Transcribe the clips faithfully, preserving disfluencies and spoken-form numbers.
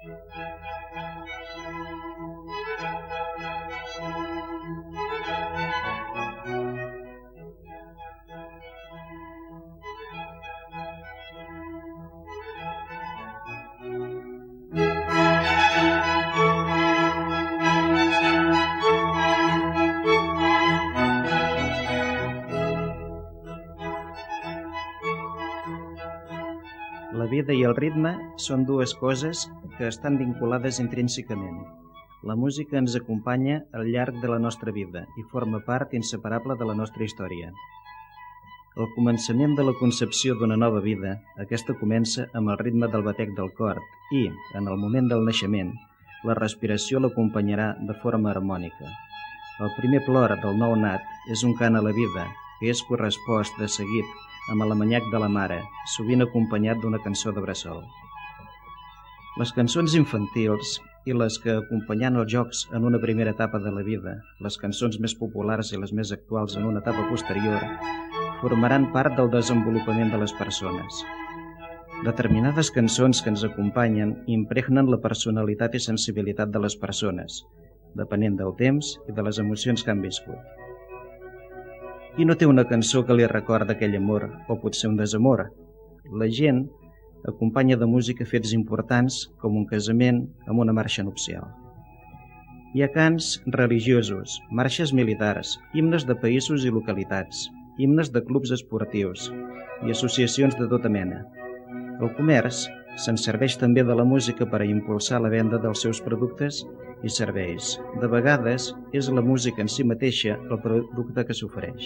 La vida i el ritme són dues coses que estan vinculades intrínsecament. La música ens acompanya al llarg de la nostra vida i forma part inseparable de la nostra història. Al començament de la concepció d'una nova vida, aquesta comença amb el ritme del batec del cor i, en el moment del naixement, la respiració l'acompanyarà de forma harmònica. El primer plor del nou nat és un cant a la vida, que és correspost de seguit amb l'amanyac de la mare, sovint acompanyat d'una cançó de bressol. Les cançons infantils i les que acompanyen els jocs en una primera etapa de la vida, les cançons més populars i les més actuals en una etapa posterior, formaran part del desenvolupament de les persones. Determinades cançons que ens acompanyen impregnen la personalitat i sensibilitat de les persones, depenent del temps i de les emocions que han viscut. Qui no té una cançó que li recorda aquell amor o potser un desamor? La gent acompanya de música fets importants com un casament amb una marxa nupcial. Hi ha cants religiosos, marxes militars, himnes de països i localitats, himnes de clubs esportius i associacions de tota mena. El comerç se'n serveix també de la música per a impulsar la venda dels seus productes i serveis. De vegades és la música en si mateixa el producte que s'ofereix.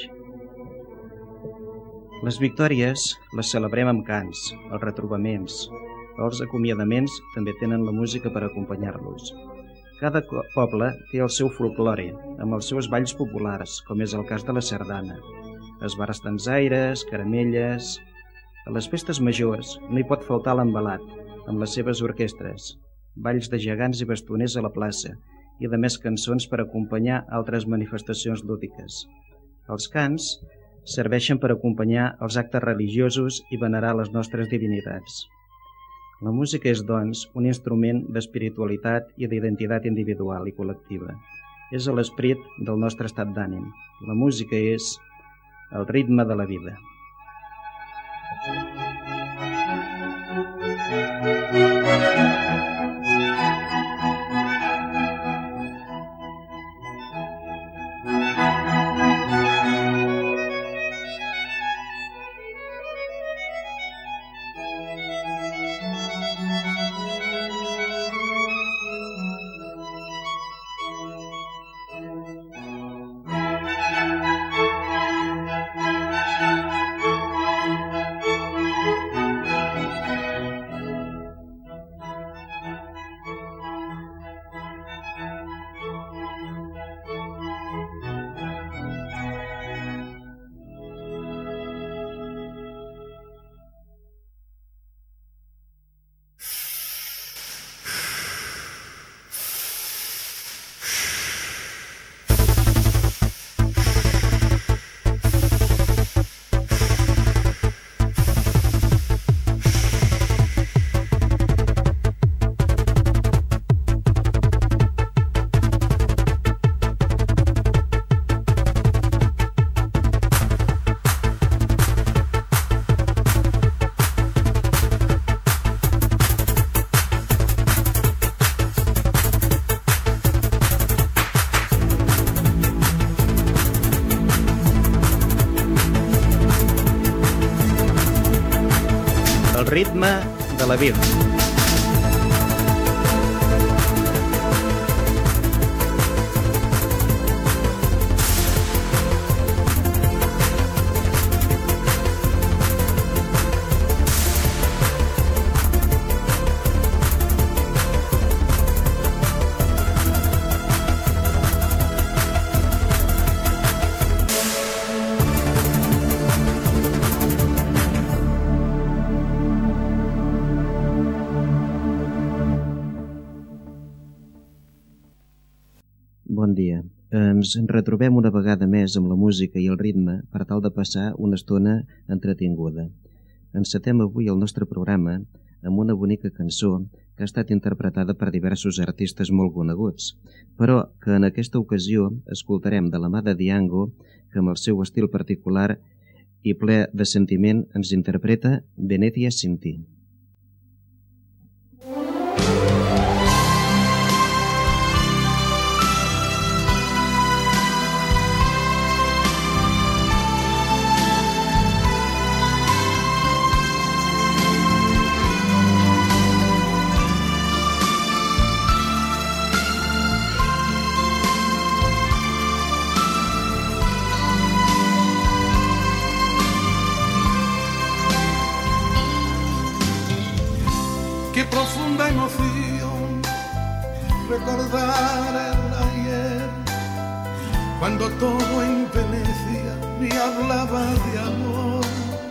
Les victòries les celebrem amb cants, els retrobaments, els acomiadaments també tenen la música per acompanyar-los. Cada poble té el seu folklore, amb els seus balls populars, com és el cas de la sardana. Esbarts dansaires, caramelles... A les festes majors no hi pot faltar l'embalat, amb les seves orquestres, balls de gegants i bastoners a la plaça i de més cançons per acompanyar altres manifestacions lúdiques. Els cants serveixen per acompanyar els actes religiosos i venerar les nostres divinitats. La música és, doncs, un instrument d'espiritualitat i d'identitat individual i col·lectiva. És l'esperit del nostre estat d'ànim. La música és el ritme de la vida. Ritme de la vida. Bon dia. Ens retrobem una vegada més amb la música i el ritme per tal de passar una estona entretinguda. Encetem avui el nostre programa amb una bonica cançó que ha estat interpretada per diversos artistes molt coneguts, però que en aquesta ocasió escoltarem de la mà de Django, que amb el seu estil particular i ple de sentiment ens interpreta Venecia sin ti. Qué profunda emoción recordar el ayer, cuando todo en Venecia me hablaba de amor.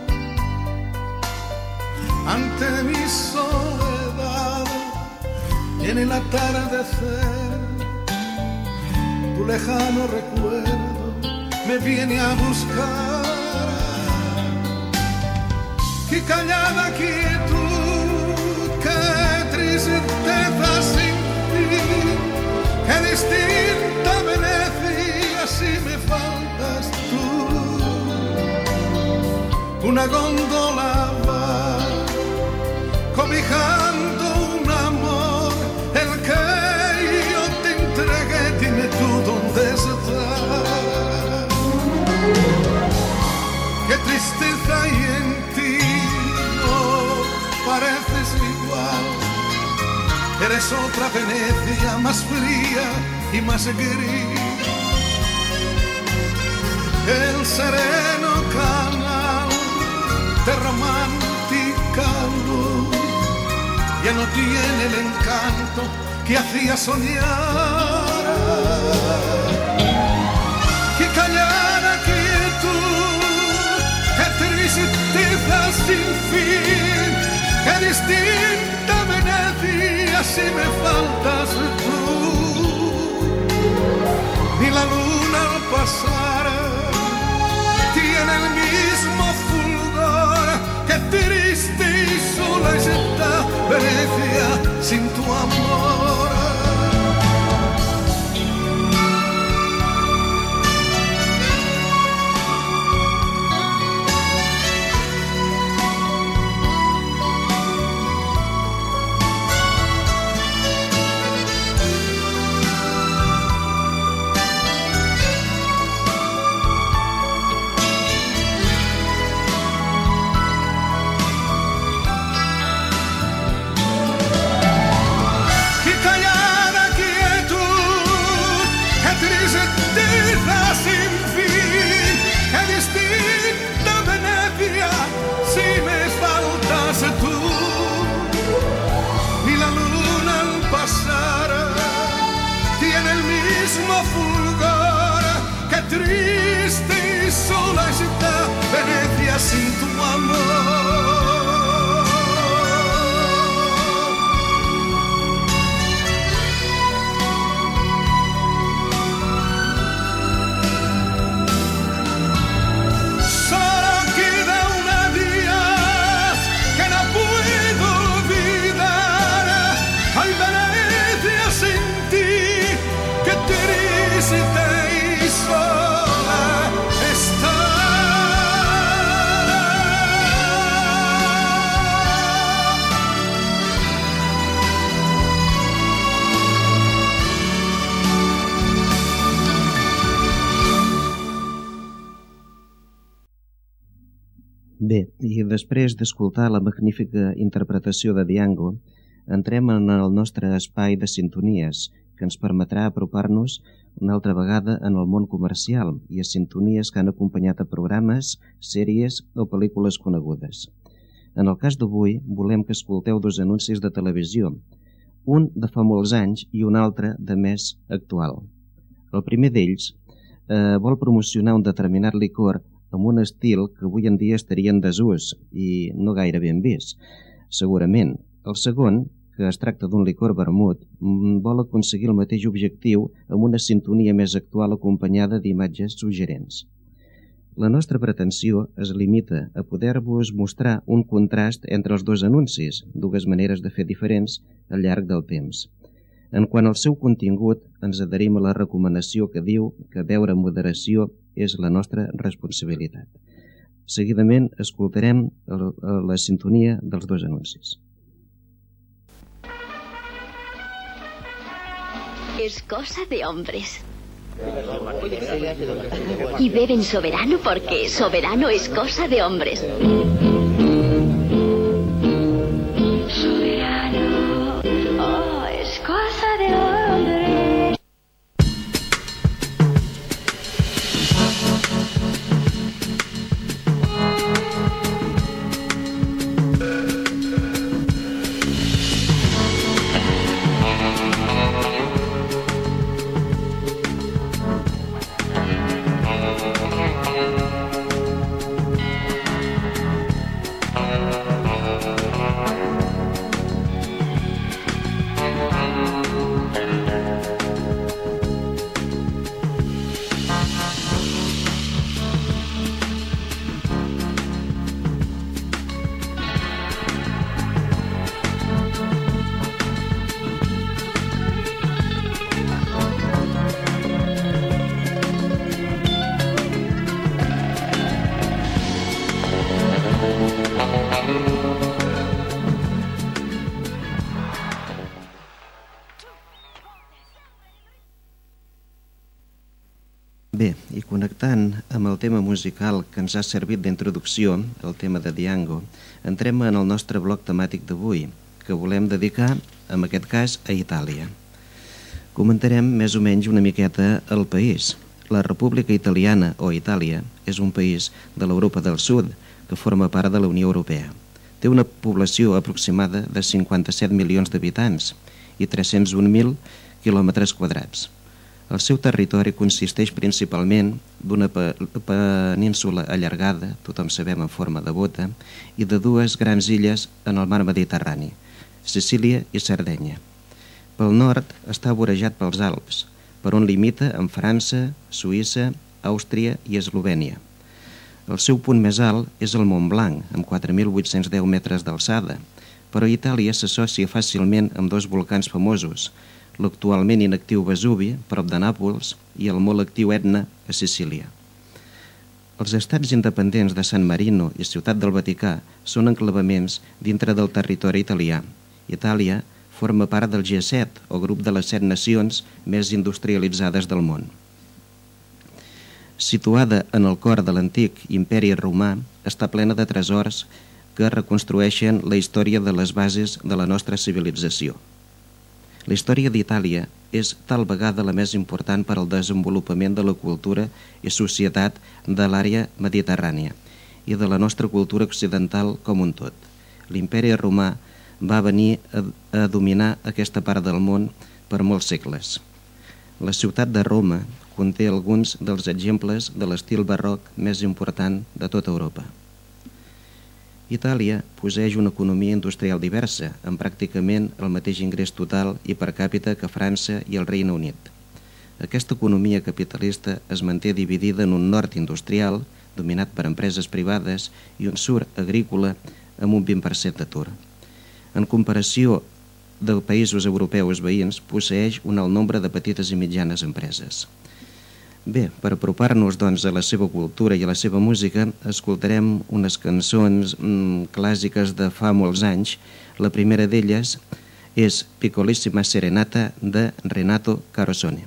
Ante mi soledad y en el atardecer, tu lejano recuerdo me viene a buscar. Qué callada quietud, qué tristeza sin fin, qué distinta Venecia si me faltas tú. Una góndola va cobijando un amor, el que yo te entregué, dime tú dónde está. Qué tristeza hay en ti, no pareces igual. Eres otra Venecia más fría y más gris. El sereno canal de romántica luz ya no tiene el encanto que hacía soñar. Qué callada quietud, qué tristeza sin fin, qué distinta Venecia si me faltas tú. Ni la luna al pasar tiene el mismo fulgor, qué triste y sola está Venecia sin tu amor. Fulgor, qué triste y sola está Venecia sin tu amor. Solo queda un adiós que no puedo olvidar. Ay, Venecia sin ti, qué triste y sola está. Bé, i després d'escoltar la magnífica interpretació de Django, entrem en el nostre espai de sintonies, que ens permetrà apropar-nos una altra vegada en el món comercial i a sintonies que han acompanyat a programes, sèries o pel·lícules conegudes. En el cas d'avui, volem que escolteu dos anuncis de televisió, un de fa molts anys i un altre de més actual. El primer d'ells eh, vol promocionar un determinat licor amb un estil que avui en dia estaria en desús i no gaire ben vist, segurament. El segon, que es tracta d'un licor vermut, vol aconseguir el mateix objectiu amb una sintonia més actual acompanyada d'imatges suggerents. La nostra pretensió es limita a poder-vos mostrar un contrast entre els dos anuncis, dues maneres de fer diferents al llarg del temps. En quant al seu contingut, ens adherim a la recomanació que diu que beure amb moderació és la nostra responsabilitat. Seguidament escoltarem la sintonia dels dos anuncis. Es cosa de hombres. Y beben Soberano porque Soberano es cosa de hombres. Soberano, oh, es cosa de hombres. Bé, i connectant amb el tema musical que ens ha servit d'introducció, el tema de Diango, entrem en el nostre bloc temàtic d'avui, que volem dedicar, en aquest cas, a Itàlia. Comentarem més o menys una miqueta el país. La República Italiana, o Itàlia, és un país de l'Europa del Sud, que forma part de la Unió Europea. Té una població aproximada de cinquanta-set milions d'habitants i tres-cents un mil quilòmetres quadrats. El seu territori consisteix principalment d'una península allargada, tothom sabem en forma de bota, i de dues grans illes en el mar Mediterrani, Sicília i Sardenya. Pel nord està vorejat pels Alps, per on limita amb França, Suïssa, Àustria i Eslovènia. El seu punt més alt és el Mont Blanc, amb quatre mil vuit-cents deu metres d'alçada, però Itàlia s'associa fàcilment amb dos volcans famosos, l'actualment inactiu Vesuvi, prop de Nàpols, i el molt actiu Etna, a Sicília. Els estats independents de San Marino i Ciutat del Vaticà són enclavaments dintre del territori italià. Itàlia forma part del G set, o grup de les set nacions més industrialitzades del món. Situada en el cor de l'antic imperi romà, està plena de tresors que reconstrueixen la història de les bases de la nostra civilització. La història d'Itàlia és tal vegada la més important per al desenvolupament de la cultura i societat de l'àrea mediterrània i de la nostra cultura occidental com un tot. L'imperi romà va venir a, a dominar aquesta part del món per molts segles. La ciutat de Roma conté alguns dels exemples de l'estil barroc més important de tota Europa. Itàlia posseeix una economia industrial diversa, amb pràcticament el mateix ingrés total i per càpita que França i el Regne Unit. Aquesta economia capitalista es manté dividida en un nord industrial, dominat per empreses privades, i un sud agrícola amb un vint per cent d'atur. En comparació de països europeus veïns, posseeix un alt nombre de petites i mitjanes empreses. Bé, per apropar-nos doncs, a la seva cultura i a la seva música, escoltarem unes cançons mm, clàssiques de fa molts anys. La primera d'elles és Piccolissima Serenata de Renato Carosone.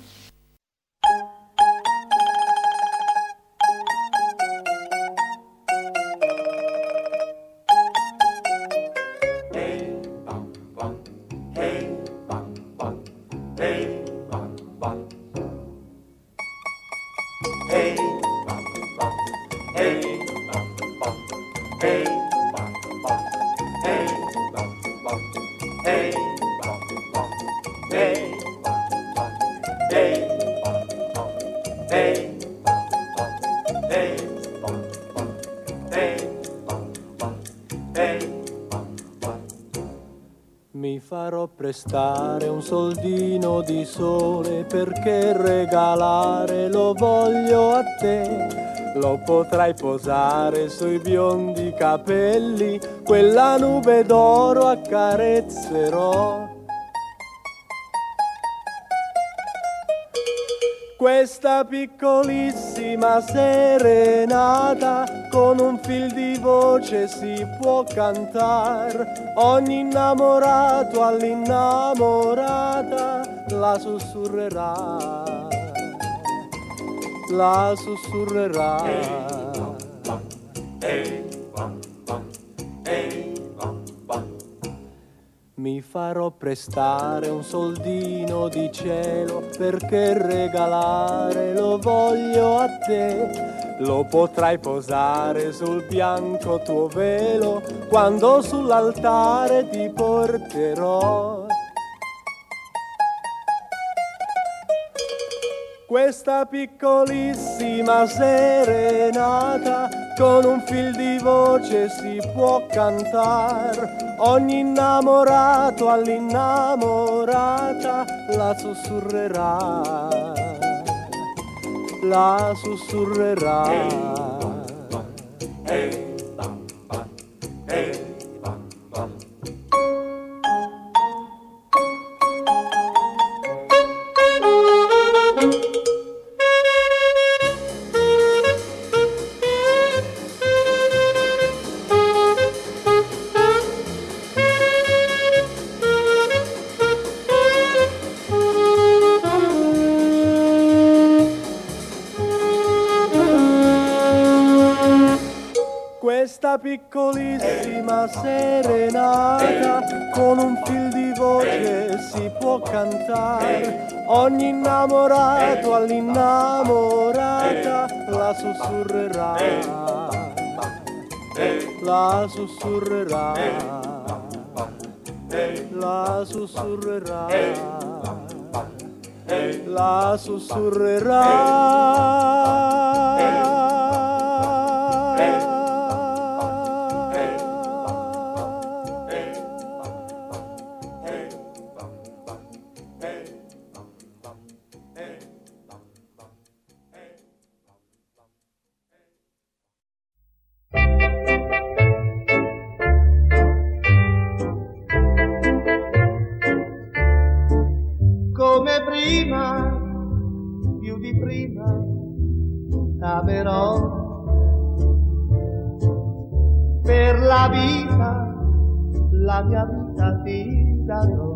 Mi farò prestare un soldino di sole perché regalare lo voglio a te. lo potrai posare sui biondi capelli, quella nube d'oro accarezzerò. Questa piccolissima serenata con un fil di voce si può cantar, ogni innamorato all'innamorata la sussurrerà, la sussurrerà. Mi farò prestare un soldino di cielo perché regalare lo voglio a te. Lo potrai posare sul bianco tuo velo quando sull'altare ti porterò. Questa piccolissima serenata con un fil di voce si può cantar, ogni innamorato all'innamorata la sussurrerà, la sussurrerà. Questa piccolissima serenata con un fil di voce si può cantare, ogni innamorato all'innamorata la sussurrerà, la sussurrerà, la sussurrerà, la sussurrerà. Come prima, più di prima, t'amerò. Per la vita, la mia vita ti darò.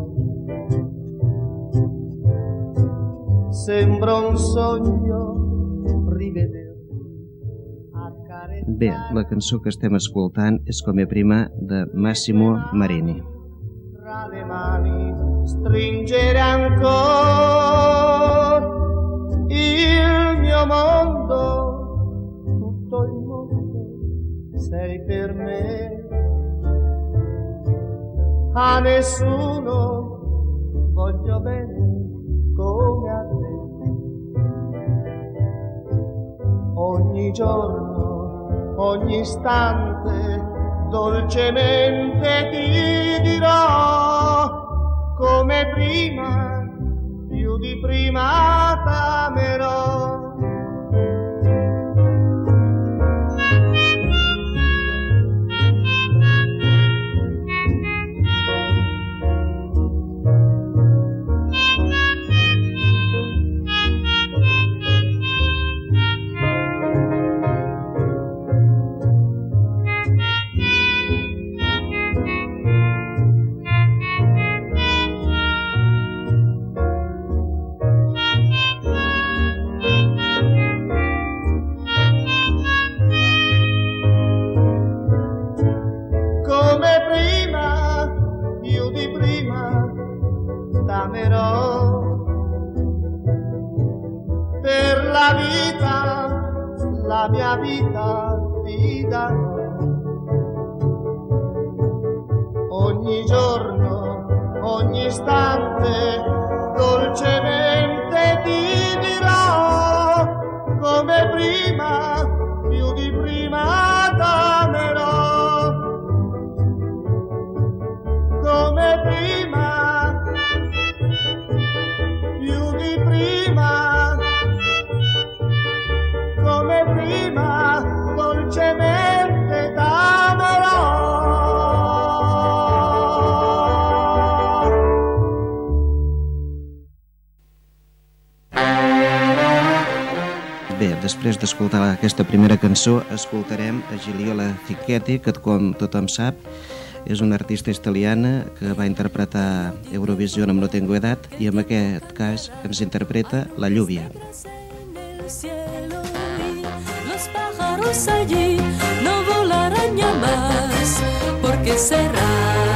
Sembra un sogno rivederti, accarezzare. Bé, la cançó que estem escoltant és Come prima de Massimo Marini. Tra le mani stringere ancora il mio mondo, tutto il mondo sei per me. A nessuno voglio bene come a te. Ogni giorno, ogni istante, dolcemente ti dirò, come prima, più di prima t'amerò. Per la vita, la mia vita ti darò. Ogni giorno, ogni istante, dolcemente ti dirò, come prima, più di prima t'amerò. Come prima, più di prima, come prima. després d'escoltar aquesta primera cançó, escoltarem a Gigliola Zacchetti, que com tothom sap, és una artista italiana que va interpretar Eurovisión amb No Tengo Edad i en aquest cas ens interpreta La Lluvia. Los pájaros allí no volarán ya más, porque será.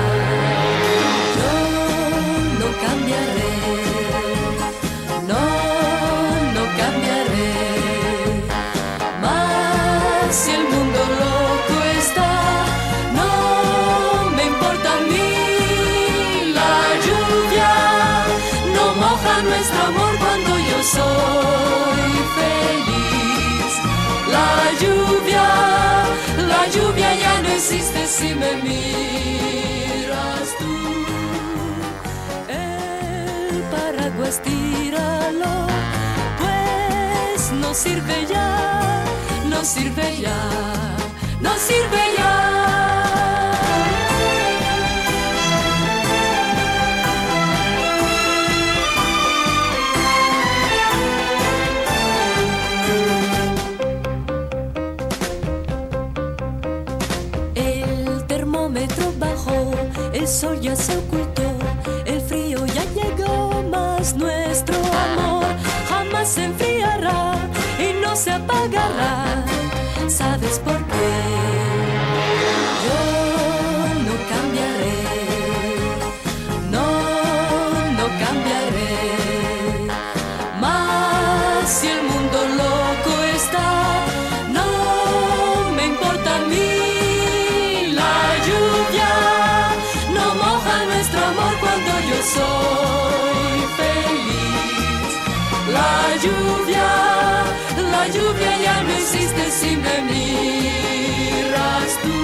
Yo no cambiaré, no, no cambiaré. Más si el mundo loco está, no me importa a mí. La lluvia no moja nuestro amor cuando yo soy feliz. La lluvia, la lluvia ya no existe si me miras tú. El paraguas tíralo, pues no sirve ya, no sirve ya, no sirve ya. El sol ya se ocultó, el frío ya llegó, mas nuestro amor jamás se enfriará y no se apagará. ¿Sabes por qué? Yo no cambiaré, no, no cambiaré. Mas si el mundo loco está, no me importa a mí. Soy feliz. La lluvia, la lluvia ya no existe si me miras tú.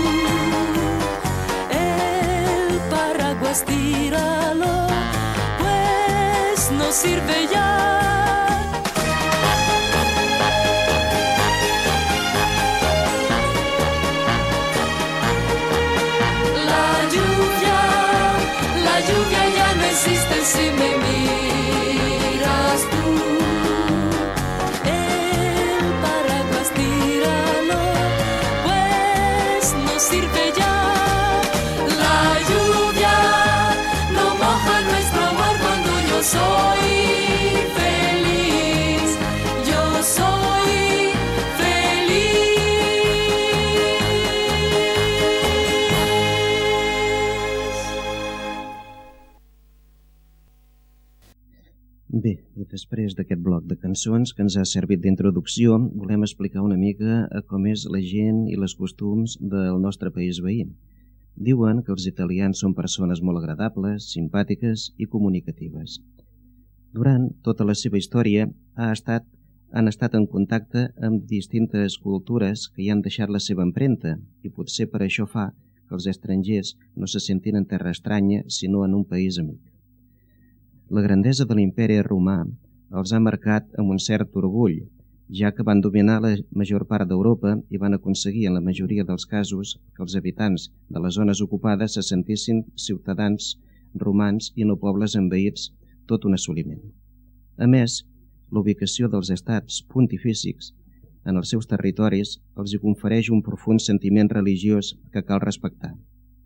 El paraguas tíralo, pues no sirve ya. La lluvia ya no existe si me miras tú. El paraguas tíralo, pues no sirve ya. La lluvia no moja nuestro amor cuando yo soy feliz. Yo soy feliz. Bé, i després d'aquest bloc de cançons que ens ha servit d'introducció, volem explicar una mica a com és la gent i les costums del nostre país veí. Diuen que els italians són persones molt agradables, simpàtiques i comunicatives. Durant tota la seva història ha estat, han estat en contacte amb distintes cultures que hi han deixat la seva empremta i potser per això fa que els estrangers no se sentin en terra estranya sinó en un país amic. La grandesa de l'imperi romà els ha marcat amb un cert orgull, ja que van dominar la major part d'Europa i van aconseguir, en la majoria dels casos, que els habitants de les zones ocupades se sentissin ciutadans romans i no pobles envaïts, tot un assoliment. A més, la ubicació dels estats pontifícics en els seus territoris els hi confereix un profund sentiment religiós que cal respectar.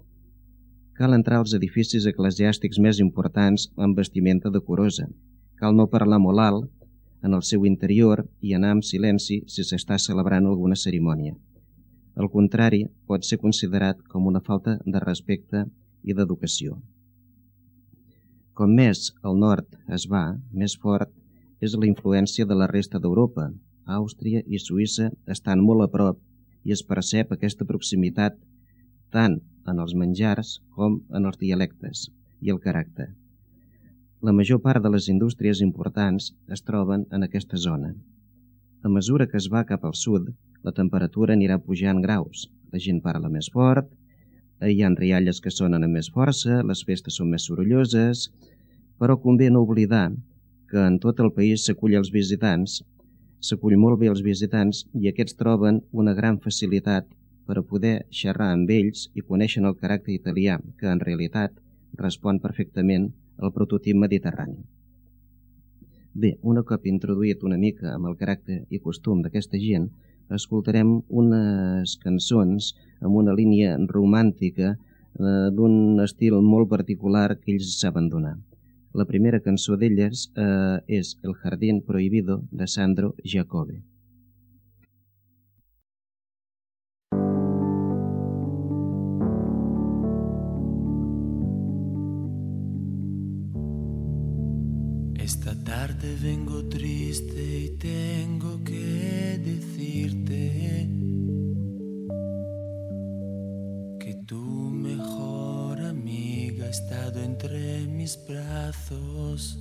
Cal entrar als edificis eclesiàstics més importants amb vestimenta decorosa. Cal no parlar molt alt en el seu interior i anar amb silenci si s'està celebrant alguna cerimònia. Al contrari, pot ser considerat com una falta de respecte i d'educació. Com més al nord es va, més fort és la influència de la resta d'Europa. Àustria i Suïssa estan molt a prop i es percep aquesta proximitat tant en els menjars com en els dialectes i el caràcter. La major part de les indústries importants es troben en aquesta zona. A mesura que es va cap al sud, la temperatura anirà pujant graus. La gent parla més fort, hi ha rialles que sonen amb més força, les festes són més sorolloses, però convé no oblidar que en tot el país s'acull els visitants, s'acull molt bé els visitants i aquests troben una gran facilitat per a poder xerrar amb ells i coneixen el caràcter italià, que en realitat respon perfectament al prototip mediterrani. Bé, un cop introduït una mica amb el caràcter i costum d'aquesta gent, escoltarem unes cançons amb una línia romàntica eh, d'un estil molt particular que ells saben donar. La primera cançó d'elles eh, és El jardín prohibido de Sandro Giacobbe. Esta tarde vengo triste y tengo que decirte que tu mejor amiga ha estado entre mis brazos.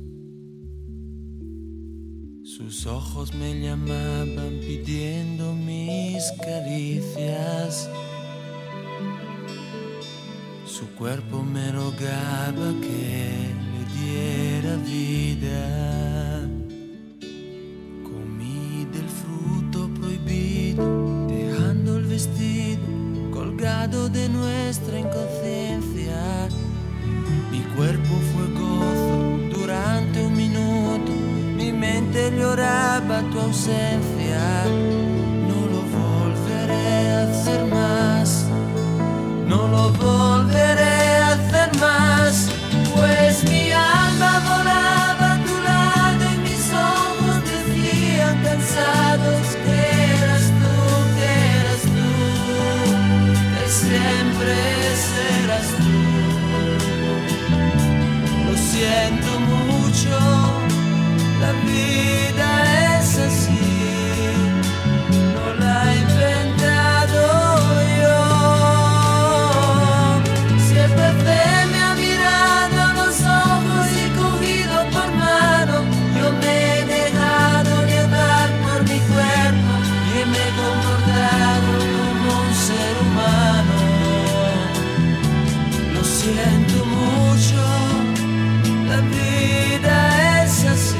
Sus ojos me llamaban pidiendo mis caricias. Su cuerpo me rogaba que le diera vida. Comí del fruto prohibido, dejando el vestido colgado de nuestra inconsciencia. Mi cuerpo fue gozo durante un minuto, mi mente lloraba tu ausencia. No lo volveré a hacer más, no lo volveré a hacer más, pues mi alma volaba a tu lado y mis ojos decían cansados que eras tú, que eras tú, que siempre serás tú. Lo siento mucho, la vida es así, no la he inventado yo. Siempre me ha mirado a los ojos y cogido por mano. Yo me he dejado llevar por mi cuerpo y me he comportado como un ser humano. Lo siento mucho, la vida es así.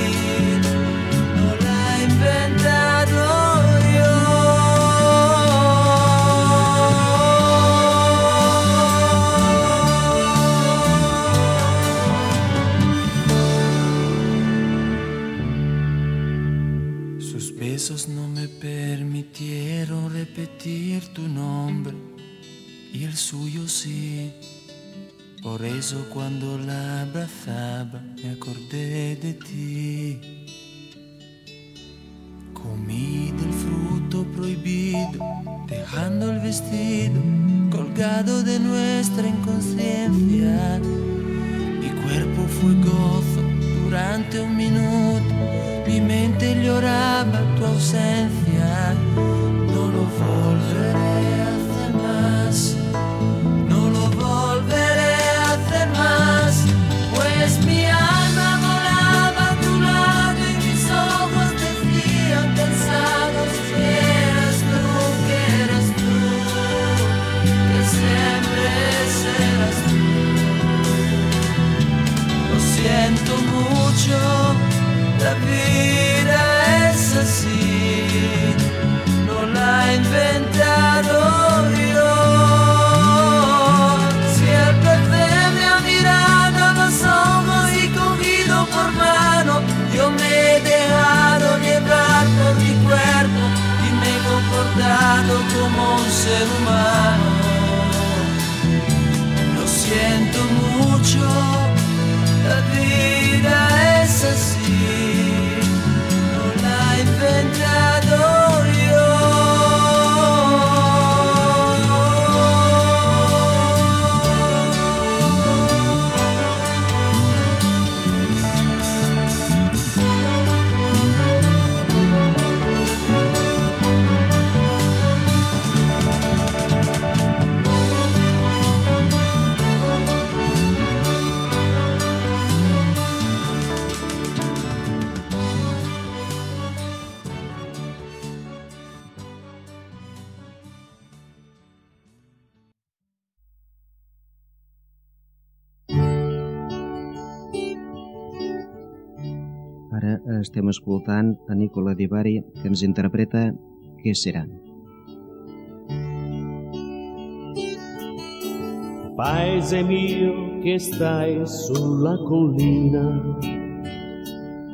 No me permitieron repetir tu nombre y el suyo sí. Por eso cuando la abrazaba me acordé de ti. Comí del fruto prohibido, dejando el vestido colgado de nuestra inconsciencia. Mi cuerpo fue gozo durante un minuto, mi mente lloraba tu ausencia. No lo volveré a hacer más, no lo volveré a hacer más, pues mi alma volaba a tu lado y mis ojos decían cansados que eras tú, que eras tú, que siempre serás tú. Lo siento mucho, la vida es así, no la he inventado yo. Siempre me ha mirado a los ojos y cogido por mano. Yo me he dejado llevar por mi cuerpo y me he comportado como un ser humano. Lo siento mucho, la vida es así, no la he inventado yo. Ara estem escoltant a Nicola Di Bari, que ens interpreta Què serà? Paese mio che stai sulla collina,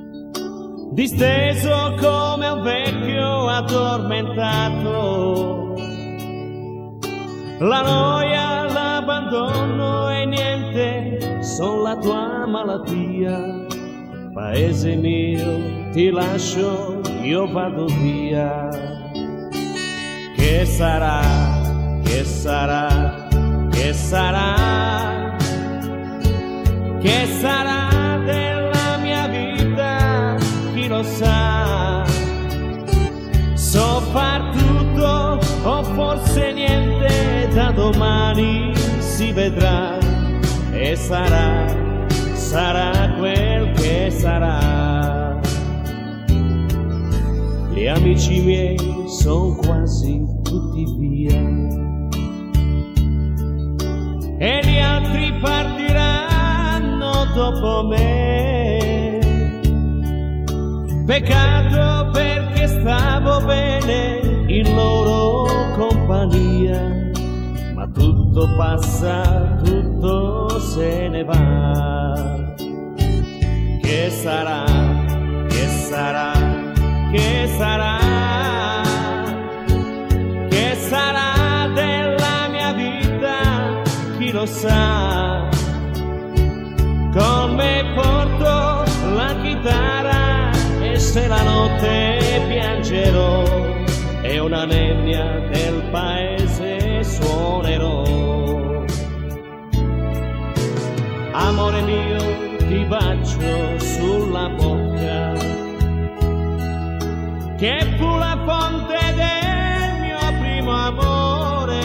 disteso come un vecchio addormentato. La noia, l'abbandono e niente son la tua malattia. Paese mio, ti lascio, io vado via. Che sarà, che sarà, che sarà, che sarà della mia vita, chi lo sa. So far tutto o forse niente, da domani si vedrà e sarà, sarà quel che sarà. Gli amici miei son quasi tutti via e gli altri partiranno dopo me. Peccato perché stavo bene in loro compagnia, ma tutto passa, tutto se ne va. Che sarà, che sarà, che sarà, che sarà della mia vita, chi lo sa. Con me porto la chitarra e se la notte piangerò e una nebbia del paese suonerò. Amore mio, ti bacio sulla bocca, che fu la fonte del mio primo amore.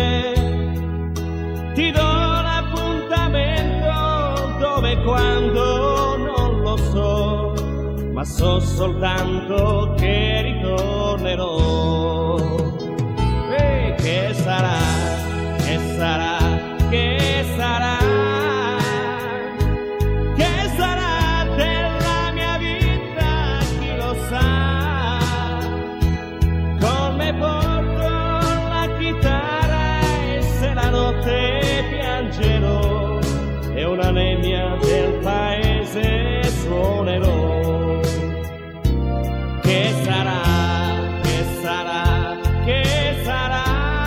Ti do l'appuntamento dove e quando non lo so, ma so soltanto che ritornerò. E che sarà, che sarà, che sarà, che sarà della mia vita, chi lo sa. Come porto la chitarra e se la notte piangerò e una nebbia del paese suonerò. Che sarà, che sarà, che sarà,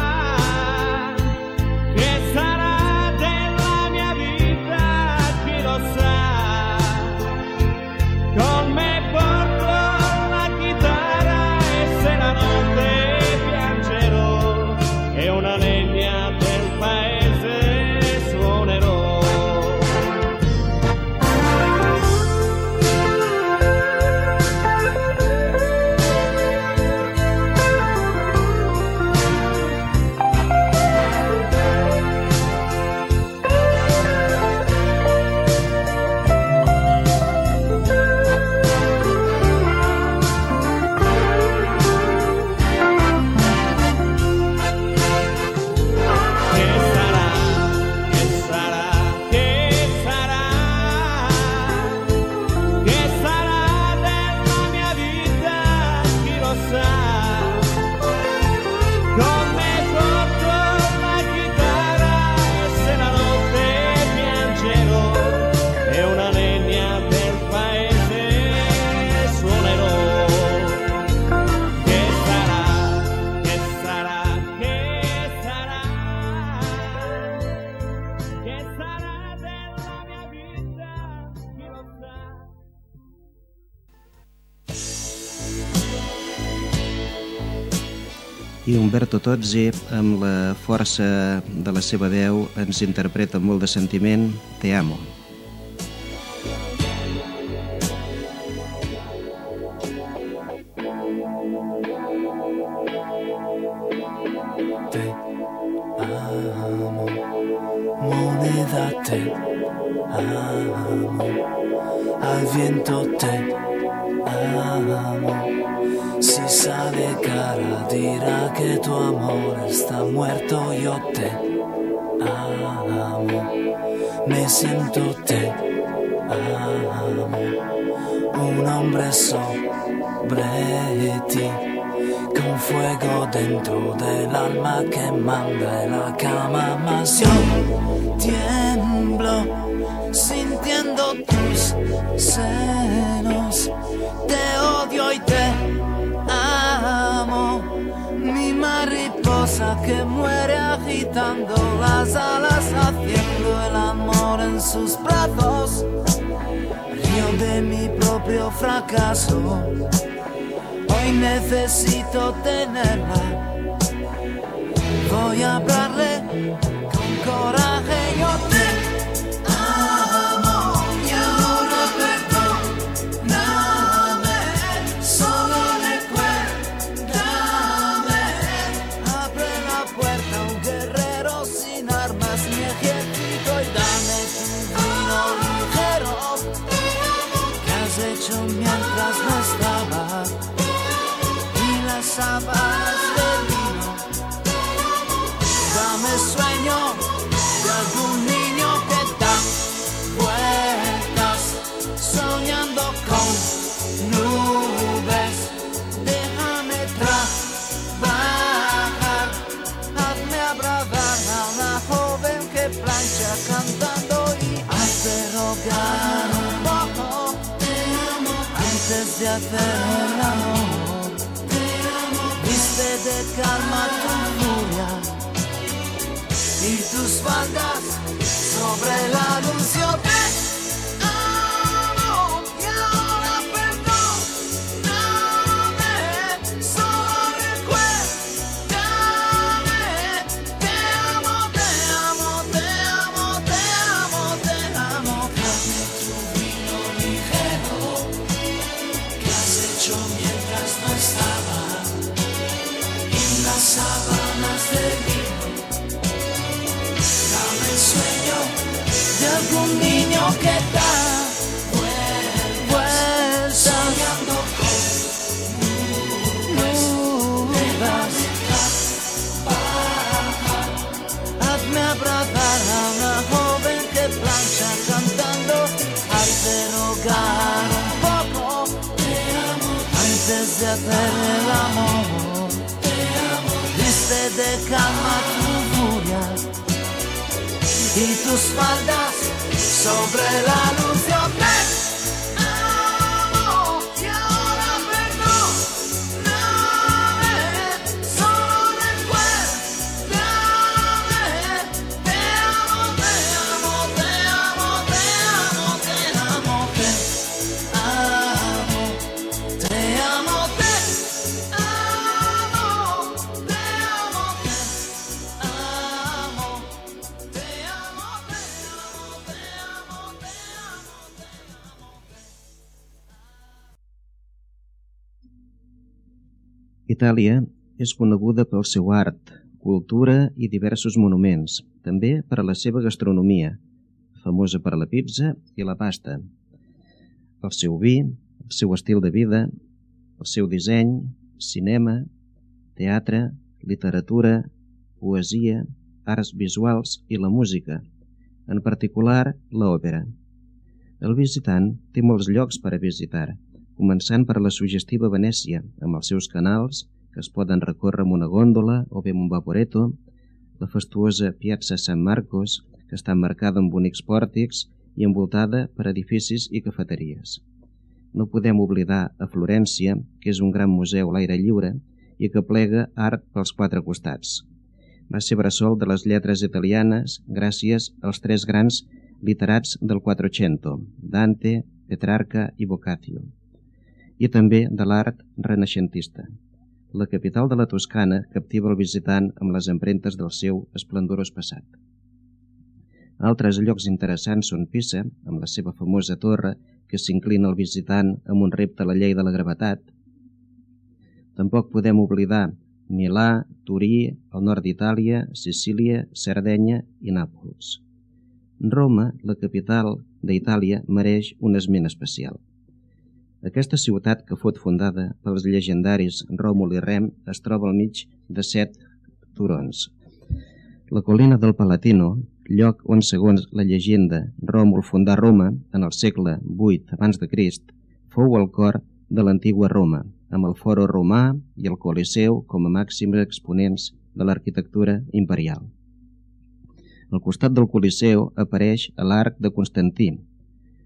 che sarà della mia vita, chi lo sa. Con me porto la chitarra e se la notte piangerò e una nebbia del paese suonerò. I Umberto Tozzi, amb la força de la seva veu, ens interpreta amb molt de sentiment Te amo. Te amo, moneda te amo, al viento te amo. Si sale cara dirá que tu amor está muerto, yo te amo, me siento te amo, un hombre sobre ti, con fuego dentro del alma que manda en la cama, mas yo tiemblo sintiendo tus tus senos. Te odio y te amo, mi mariposa que muere agitando las alas, haciendo el amor en sus brazos. Río de mi propio fracaso, hoy necesito tenerla. Voy a hablarle con coraje, yo te amo y ahora perdóname, solo recuérdame. Abre la puerta a un guerrero sin armas ni ejército y dame tu vino ligero que has hecho mientras no estaba, y las sábanas de vino. Dame sueño de algún niño que da vueltas soñando con nubes. Déjame trabajar, hazme abrazar a una joven que plancha cantando y hazte rogar un poco antes de hacer el amor. Viste de calma tu furia y tus faldas sobre la luz. Yo te amo y ahora perdóname, solo recuérdame. Te amo, te amo, te amo, te amo, te amo. Dame tu vino ligero que has hecho mientras no estaba, en las sábanas de vino. Dame el sueño de algún niño que da vueltas soñando con nubes. Hazme abrazar a una joven que plancha cantando, hazte rogar un poco antes de hacer el amor. Viste de calma tu furia y tus faldas sobre la luz. Yo te amo y ahora perdóname, solo recuérdame. Te amo, te amo, te amo, te amo, te amo, te amo, te amo, te amo, te amo, te amo. Itàlia és coneguda pel seu art, cultura i diversos monuments, també per a la seva gastronomia, famosa per la pizza i la pasta, el seu vi, el seu estil de vida, el seu disseny, cinema, teatre, literatura, poesia, arts visuals i la música, en particular l'òpera. El visitant té molts llocs per a visitar, començant per la suggestiva Venècia, amb els seus canals, que es poden recórrer amb una gòndola o bé amb un vaporetto, la fastuosa Piazza San Marcos, que està emmarcada amb bonics pòrtics i envoltada per edificis i cafeteries. No podem oblidar a Florència, que és un gran museu a l'aire lliure i que plega art pels quatre costats. Va ser bressol de les lletres italianes gràcies als tres grans literats del Quattrocento, Dante, Petrarca i Boccaccio, i també de l'art renaixentista. La capital de la Toscana captiva el visitant amb les empremtes del seu esplendorós passat. Altres llocs interessants són Pisa, amb la seva famosa torre que s'inclina al visitant amb un repte a la llei de la gravetat. Tampoc podem oblidar Milà, Turí, el nord d'Itàlia, Sicília, Sardenya i Nàpols. Roma, la capital d'Itàlia, mereix un esment especial. Aquesta ciutat, que fot fundada pels llegendaris Ròmul i Rem, es troba al mig de set turons. La colina del Palatino, lloc on, segons la llegenda, Ròmul fundà Roma en el segle vuit abans de Crist, fou el cor de l'antigua Roma, amb el Foro Romà i el Coliseu com a màxims exponents de l'arquitectura imperial. Al costat del Coliseu apareix l'Arc de Constantí,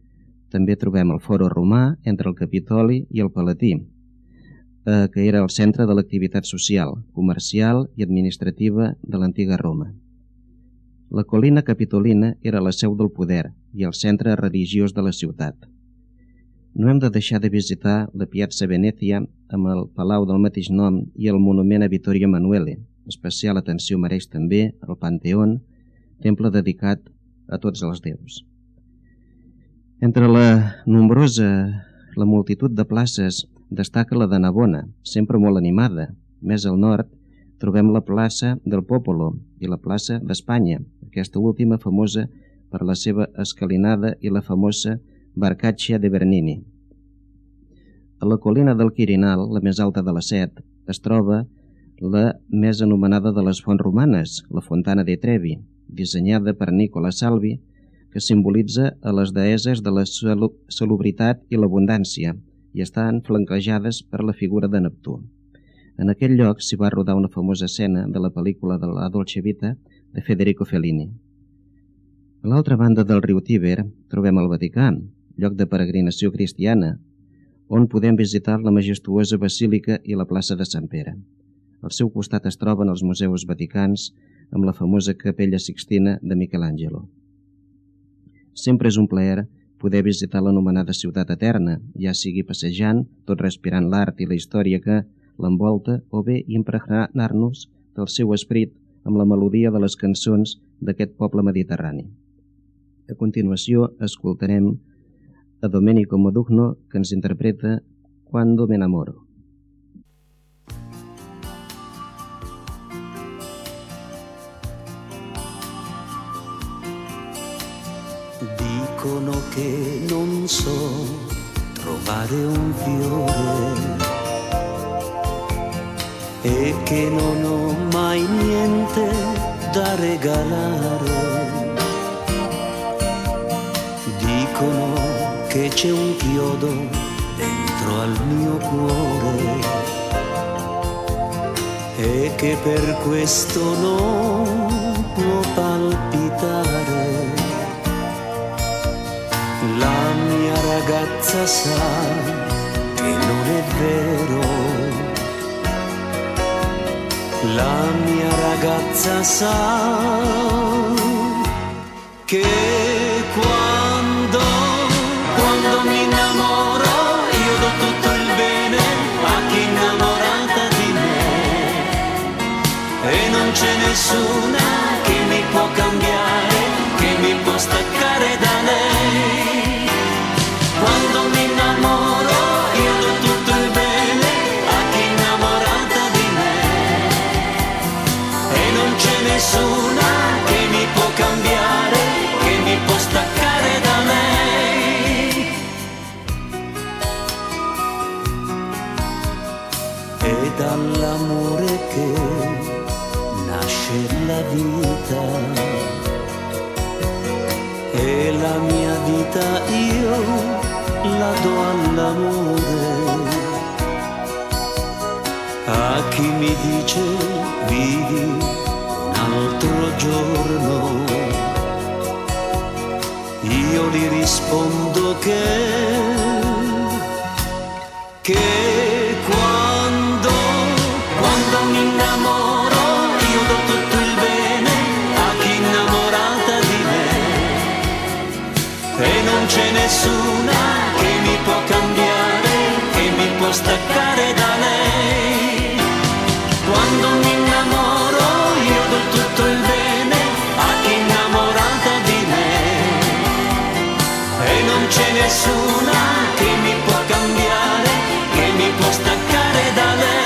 també trobem el Foro Romà entre el Capitoli i el Palatí, eh, que era el centre de l'activitat social, comercial i administrativa de l'antiga Roma. La Collina Capitolina era la seu del poder i el centre religiós de la ciutat. No hem de deixar de visitar la Piazza Venezia amb el Palau del mateix nom i el monument a Vittorio Emanuele. Especial atenció mereix també el Panteón, temple dedicat a tots els déus. Entre la nombrosa, la multitud de places, destaca la de Navona, sempre molt animada. Més al nord trobem la plaça del Popolo i la plaça d'Espanya, aquesta última famosa per la seva escalinada i la famosa Barcaccia de Bernini. A la colina del Quirinal, la més alta de les set, es troba la més anomenada de les fonts romanes, la Fontana de Trevi, dissenyada per Nicola Salvi, que simbolitza a les deeses de la salubritat i l'abundància i estan flanquejades per la figura de Neptú. En aquest lloc s'hi va rodar una famosa escena de la pel·lícula de la Dolce Vita de Federico Fellini. A l'altra banda del riu Tíber trobem el Vaticà, lloc de peregrinació cristiana, on podem visitar la majestuosa basílica i la plaça de Sant Pere. Al seu costat es troben els museus vaticans amb la famosa capella Sixtina de Michelangelo. Sempre és un plaer poder visitar l'anomenada Ciutat Eterna, ja sigui passejant, tot respirant l'art i la història que l'envolta, o bé impregnar-nos del seu esperit amb la melodia de les cançons d'aquest poble mediterrani. A continuació escoltarem a Domenico Modugno, que ens interpreta Quando me enamoro. Dicono che non so trovare un fiore e che non ho mai niente da regalare. Dicono che c'è un chiodo dentro al mio cuore e che per questo non può palpitare. La mia ragazza sa che non è vero. La mia ragazza sa che quando, quando mi innamoro io do tutto il bene a chi è innamorata di me e non c'è nessuna che mi può cambiare, che mi può staccare da lei. Quando mi innamoro io do tutto il bene a chi è innamorata di me e non c'è nessuna che mi può cambiare, che mi può staccare da lei. E dall'amore che nasce la vita e la mia vita io la do all'amore. A chi mi dice vivi un altro giorno, io gli rispondo che che quando quando mi innamoro io do tutto il bene a chi è innamorata di me e non c'è nessuna che mi può cambiare, che mi può staccare da lei. Quando mi innamoro io do tutto il bene a chi è innamorata di me e non c'è nessuna che mi può cambiare, che mi può staccare da lei.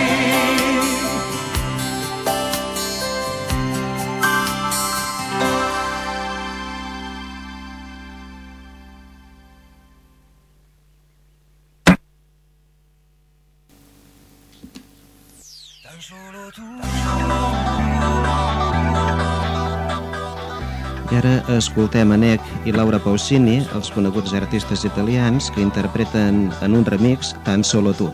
I ara escoltem a Nec i Laura Pausini, els coneguts artistes italians que interpreten en un remix Tan solo tu.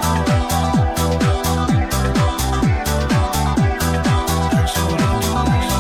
Tan solo tú.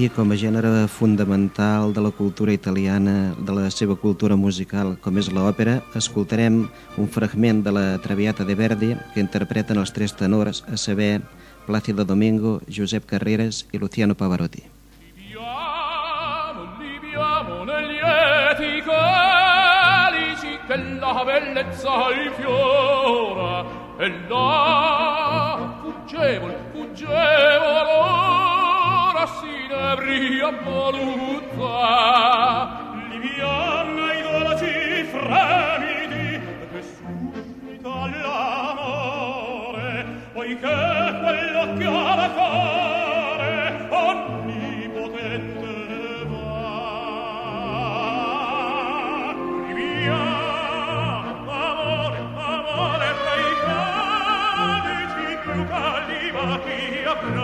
i com a gènere fundamental de la cultura italiana, de la seva cultura musical, com és l'òpera, escoltarem un fragment de la Traviata de Verdi que interpreten els tres tenors, a saber Plácido Domingo, Josep Carreras i Luciano Pavarotti. Liviamo, liviamo negli eti calici che la bellezza infiora e là fuggevol, fuggevol ora si ne bria voluzza. Liviana i dolci fremiti che suscita l'amore, poiché quello che ha da fare onnipotente va. Liviamo, amore, amore, tra i calici più calima chi avrà.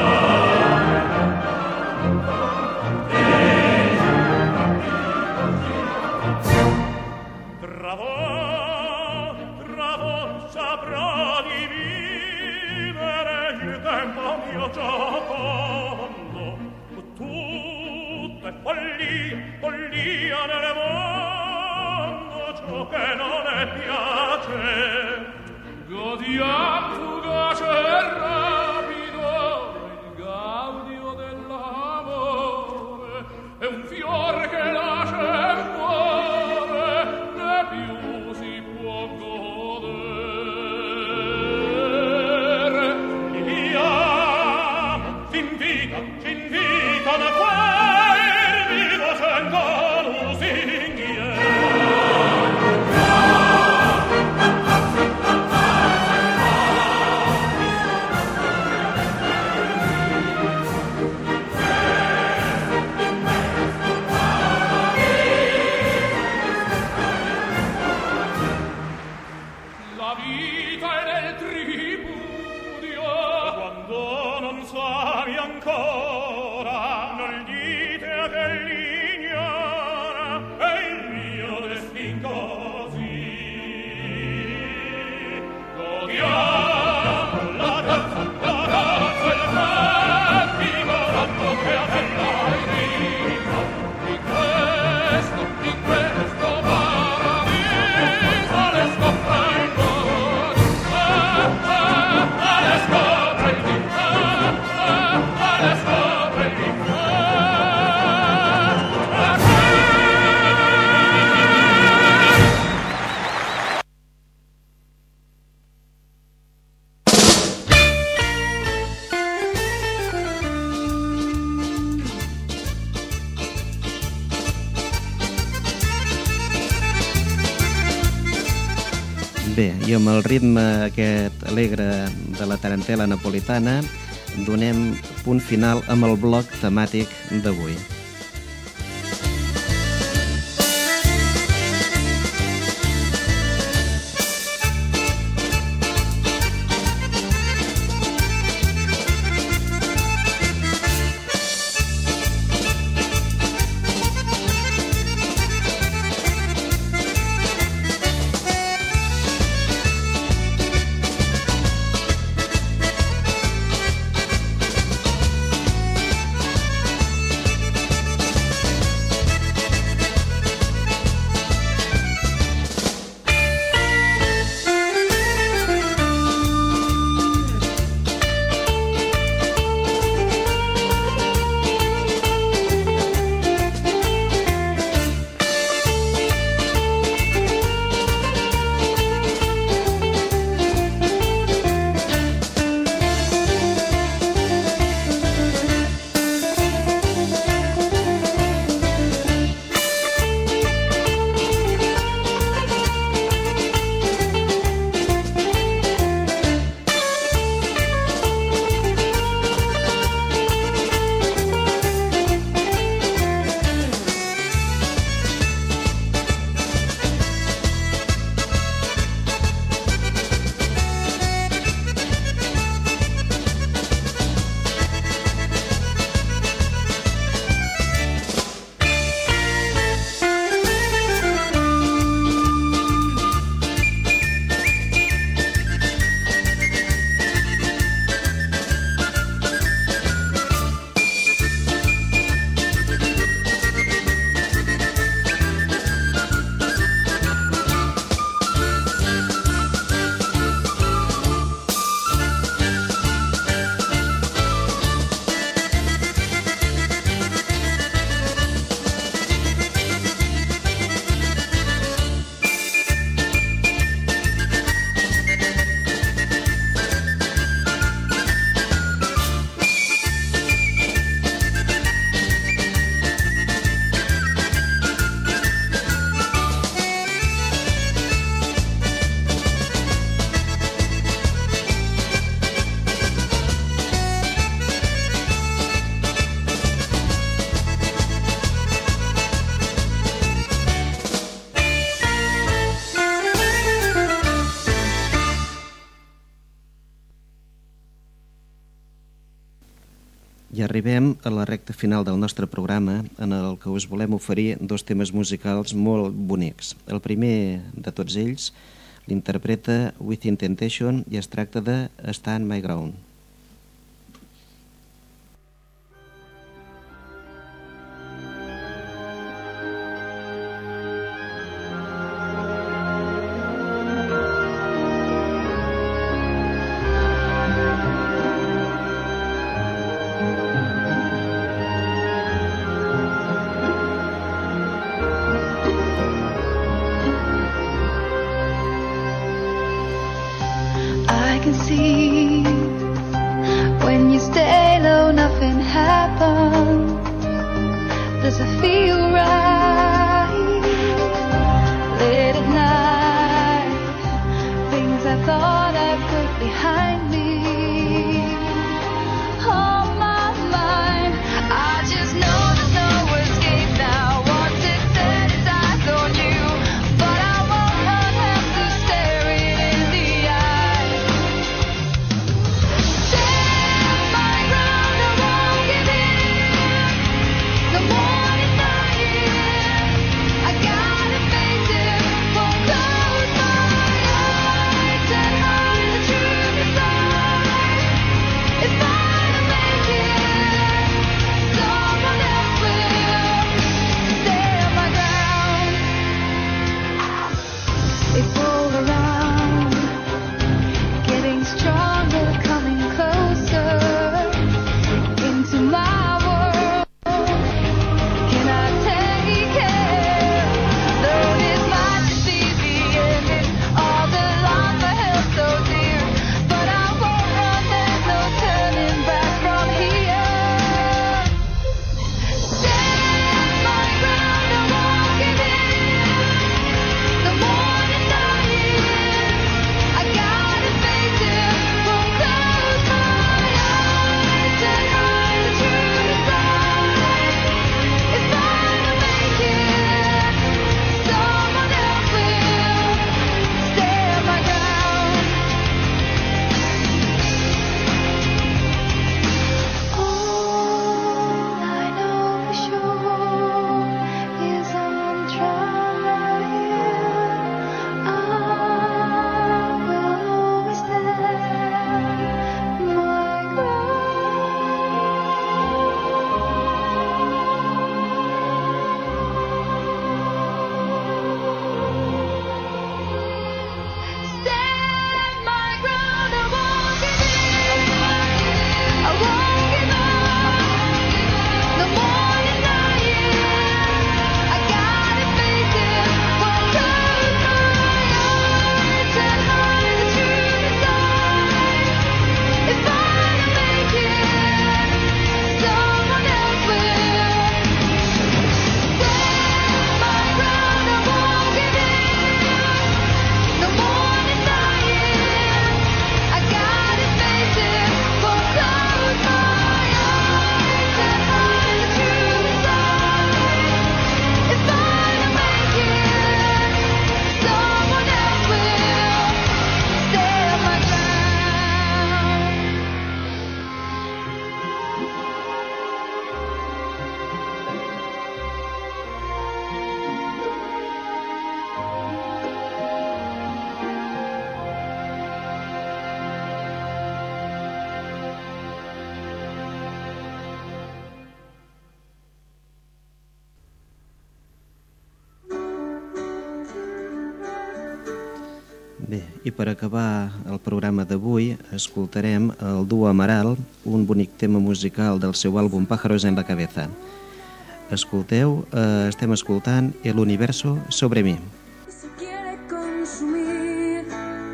Giocondo, tutto è follia, follia nel mondo, ciò che non è piace. Godiam fugace e rapido il gaudio dell'amore, è un fiore che nasce e muore, né più si può godere. Via C'invitano a farmi docendo lusinghiere. La vita è nel tripudio quando non suami ancora, non dite a che l'ignora, è il mio destin così. Godiamo la danza, la danza, il cantico, l'atto che a bella è dico. In questo, in questo paradiso le scopre il mondo, ah, ah, le scopre il mondo. Bé, i amb el ritme aquest alegre de la tarantela napolitana donem punt final amb el bloc temàtic d'avui. I arribem a la recta final del nostre programa, en el que us volem oferir dos temes musicals molt bonics. El primer de tots ells l'interpreta Within Temptation i es tracta de Stand My Ground. Bé, i per acabar el programa d'avui escoltarem el duo Amaral, un bonic tema musical del seu àlbum Pájaros en la cabeza. Escolteu, eh, estem escoltant El universo sobre mi. Se quiere consumir,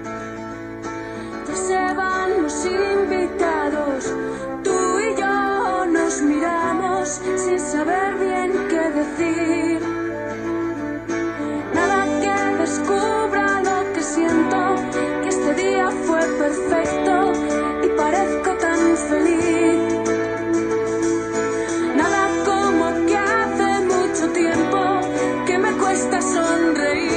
ya se van los invitados, tú y yo nos miramos sin saber bien qué decir. Nada que descubra lo que siento, que este día fue perfecto y parezco tan feliz. Nada como que hace mucho tiempo que me cuesta sonreír.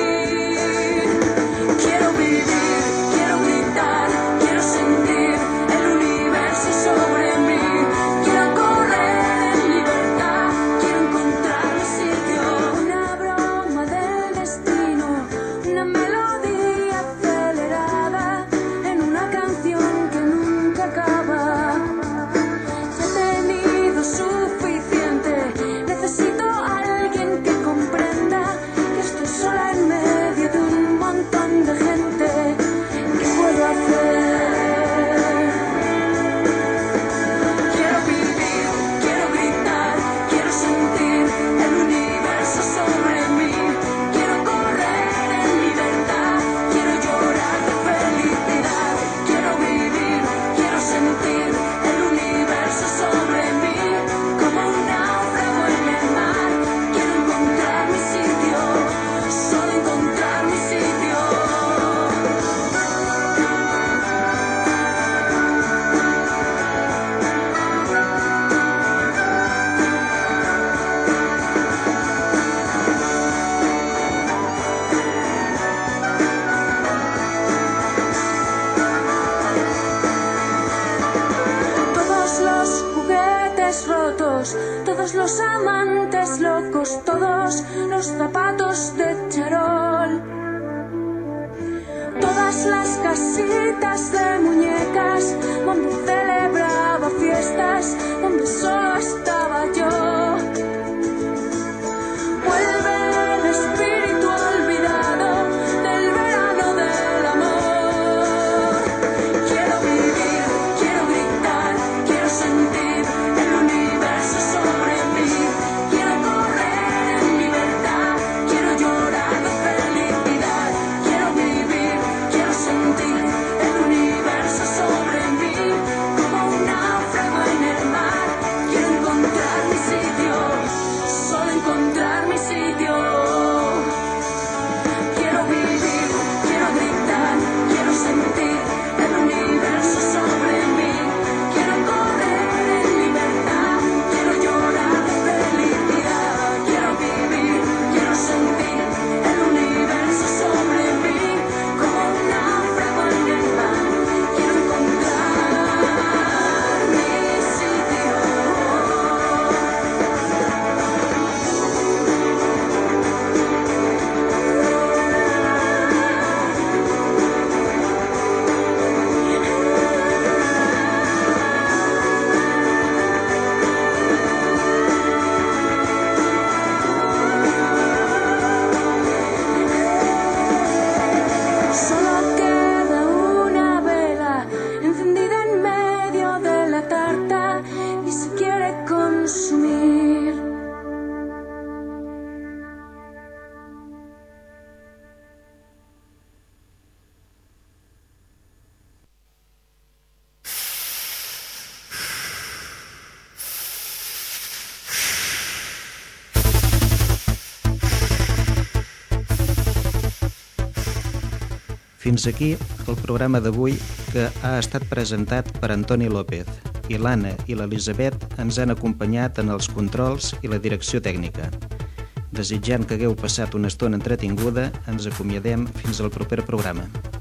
todos los zapatos de charol. Todas las casitas de muñecas donde celebraba fiestas, donde solo estaba yo. Vuelve el espíritu olvidado del verano del amor. Quiero vivir, quiero gritar, quiero sentir el universo sobre mí. Quiero correr en libertad, quiero llorar de felicidad. Quiero vivir, quiero sentir el universo sobre mí. Como un náufrago en el mar, quiero encontrar mi sitio, solo encontrar mi sitio. Quiero vivir, quiero gritar, quiero sentir el universo sobre mí. Quiero correr en libertad, quiero llorar de felicidad. Quiero vivir, quiero sentir el universo sobre mí. Como un náufrago en el mar, quiero encontrar mi sitio. Solo queda una vela encendida en medio de la tarta y se quiere consumir. Fins aquí el programa d'avui, que ha estat presentat per Antoni López, i l'Anna i l'Elisabet ens han acompanyat en els controls i la direcció tècnica. Desitjant que hagueu passat una estona entretinguda, ens acomiadem fins al proper programa.